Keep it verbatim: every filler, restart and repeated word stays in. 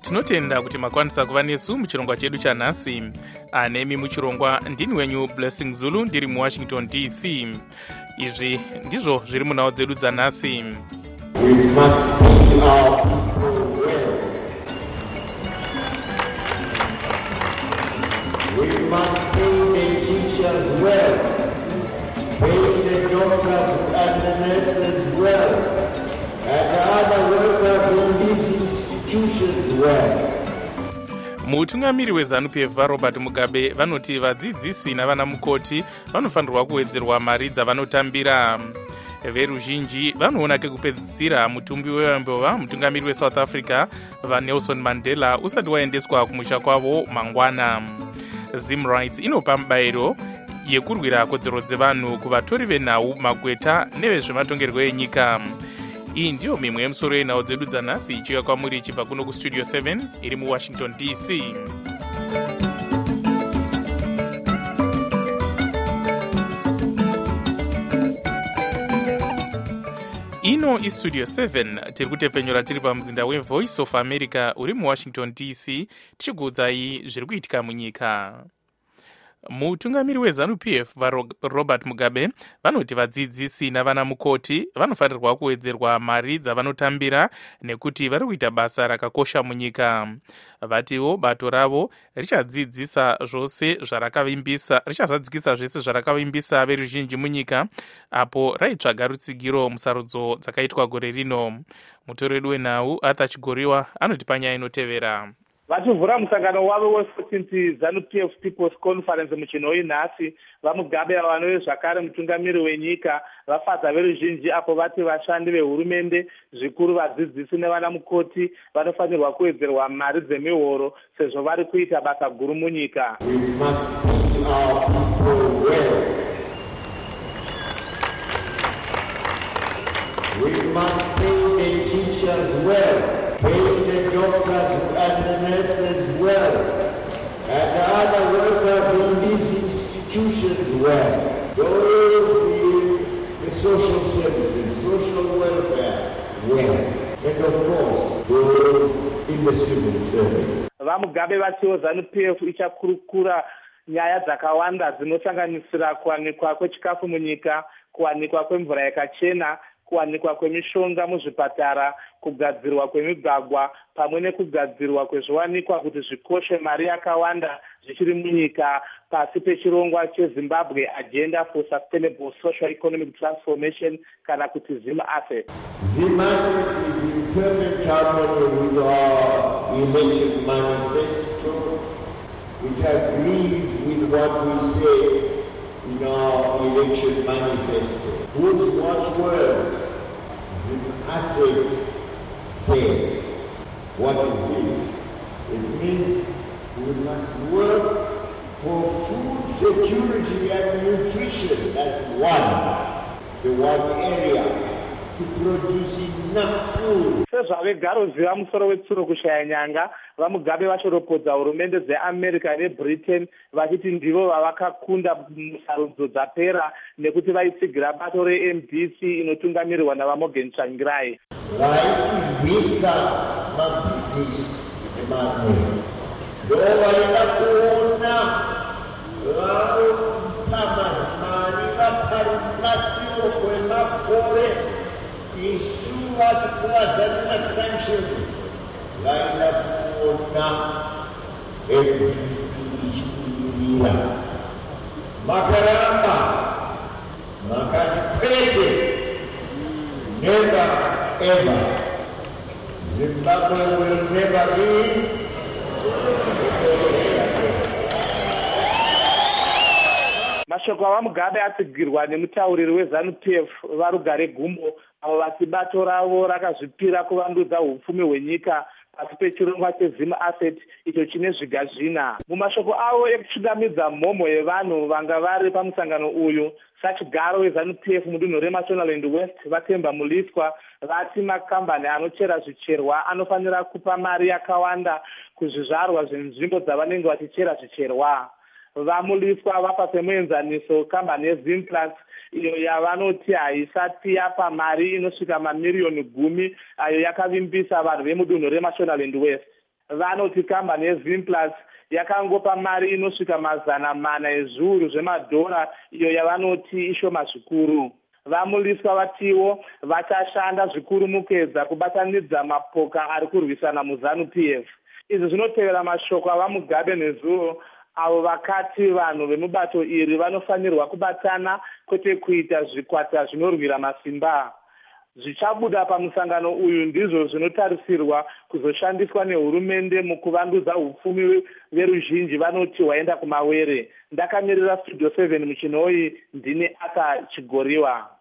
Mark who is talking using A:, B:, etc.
A: Tinotenda kuti makwanisa kuva nesu muchirongwa chedu chanhasi. Anemi muchirongwa ndini wenyu Blessing Zulu ndiri muWashington D C. Izvi ndizvo zviri munhau dzedu dzanhasi.
B: We must be our people well. We must pay the teachers well. Pay the doctors and the nurses well. And the other workers in these institutions well.
A: Mutungamiri weZANU P F Robert Mugabe vanoti vadzidzisi navana mukoti vanofanirwa kuwedzerwa mari dzavanotambira. Veruzhinji vanoona kekupedzisira mutumbi wevambova mutungamiri weSouth Africa vaNelson Mandela usati waendeswa kumusha kwavo mangwana. Zim Rights inopa mubayiro yekurwira kodzero dzevanhu kuvatori venhau, magweta nevezvematongerwo enyika. Iyi ndiyo mimwe yemusoro yenhau dzedu dzanhasi ichiuya kwamuri ichibva kuno kustudio seven iri muWashington D C. Ino istudio seven tiri kutepfenyura tiri pamuzinda weVoice of America uri muWashington D C tichikuudzai zviri kuitika munyika. Mutungamiri weZANU P F Robert Mugabe vanoti vadzidzisi navana mukoti vanofanirwa kuwedzerwa mari dzavanotambira nekuti vari kuita basa rakakosha munyika. Vatiwo bato ravo richadzidzisa zvose zvarakavimbisa richazadzikisa zvese zvarakavimbisa veruzhinji munyika apo raitsvaga rutsigiro musarudzo dzakaitwa gore rino. Mutori wedu wenhau Arthur Chigoriwa anoti panyaya inotevera.
C: Vachivhura musangano wavo we-fourteenth ZANU P F People's Conference muchinhoi nhasi, vamugabe vanove zvakare mutungamiri wenyika vafadza veruzhinji apo vati vashandi vehurumende zvikuru vadzidzisi nevana mukoti vanofanirwa kuwedzerwa mari dzemihoro sezvo vari kuita basa guru munyika.
B: We must be our people well. We must pay the teachers well. Pay the doctors and the nurses well, and the other workers in these institutions well. Those in the social services, social welfare well, and of course, those in the civil service.
C: Vamugabe vatiwo ZANU P F ichakurukura nyaya dzakawanda dzinosanganisira kuwanikwa kwechikafu munyika, kuwanikwa kwemvura yakachena, kuwanikwa kwemishonga muzvipatara, kugadzirwa kwemigwagwa pamwe nekugadzirwa kwezviwanikwa kuti zvikoshe mari yakawanda zvichiri munyika pasi pechirongwa cheZimbabwe Agenda for Sustainable Social Economic Transformation kana kuti Zim Asset.
B: Zim Asset is in perfect harmony with our election manifesto, which agrees with what we say in our election manifesto. Whose watchwords Zim Asset says. What is it? It means we must work for food security and nutrition. That's one. The one area to produce enough food.
C: Sezvavegaro ziva musoro wetsuro kushaya nyanga, vamugabe vachiropodza hurumende dzeAmerica neBritain vachiti ndivo vavakakunda musarudzo dzapera nekuti vaitsigira bato reM D C inotungamirirwa navaMorgan Tsvangirai.
B: Vaitivhisa maBritish emanwe ndovaida kuona vapa mazimari vaparubatsiro kwemakore isu vatikuvadza nemasanctions vaida kuona M D C ichibudirira. Makaramba makati kwete, never ever. Zimbabwe will never be.
C: Mashoko avamugabe atsigirwa nemutauriri weZANU P F Varugare Gumbo avo vati bato ravo rakazvipira kuvandudza hupfumi hwenyika pasi pechirongwa cheZim Asset icho chine zviga zvina. Mumashoko avo ekuchingamidza mhomho yevanhu vanga vari pamusangano uyu, sachigaro weZANU P F mudunhu reMashonaland West Vatemba Muliswa vati makambani anochera zvicherwa anofanira kupa mari yakawanda kuzvizvarwa zvenzvimbo dzavanenge vachichera zvicherwa. Vamuliswa vapa semuenzaniso kambani yeZimplus iyo yavanoti haisati yapa mari inosvika mamiriyoni gumi ayo yakavimbisa vanhu vemudunhu reMashonaland West. vanoti kambani yeZimplus yakangopa mari inosvika mazana mana ezviuru zvemadhora iyo yavanoti ishoma zvikuru. Vamuliswa vatiwo vachashanda zvikuru mukuedza kubatanidza mapoka ari kurwisana muZANU P F. Izvi zvinotevera mashoko avaMugabe neZulu avo vakati vanhu vemubato iri vanofanirwa kubatana kwete kuita zvikwata zvinorwira masimba. Zvichabuda pamusangano uyu ndizvo zvinotarisirwa kuzoshandiswa nehurumende mukuvandudza upfumi veruzhinji vanoti waenda kumawere. Ndakamirira Studio seven muchinoi, ndine Aka Chigoriwa.